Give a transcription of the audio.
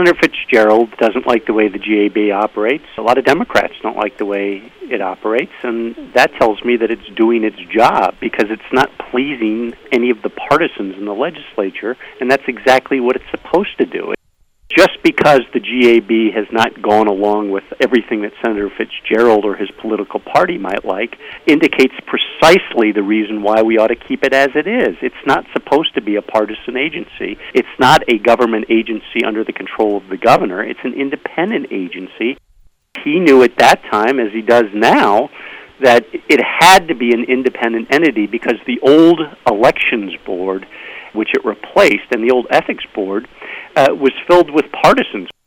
Senator Fitzgerald doesn't like the way the GAB operates. A lot of Democrats don't like the way it operates, and that tells me that it's doing its job because it's not pleasing any of the partisans in the legislature, and that's exactly what it's supposed to do. Just because the GAB has not gone along with everything that Senator Fitzgerald or his political party might like indicates precisely the reason why we ought to keep it as it is. It's not supposed to be a partisan agency. It's not a government agency under the control of the governor. It's an independent agency. He knew at that time, as he does now, that it had to be an independent entity because the old elections board, which it replaced, and the old ethics board, was filled with partisans.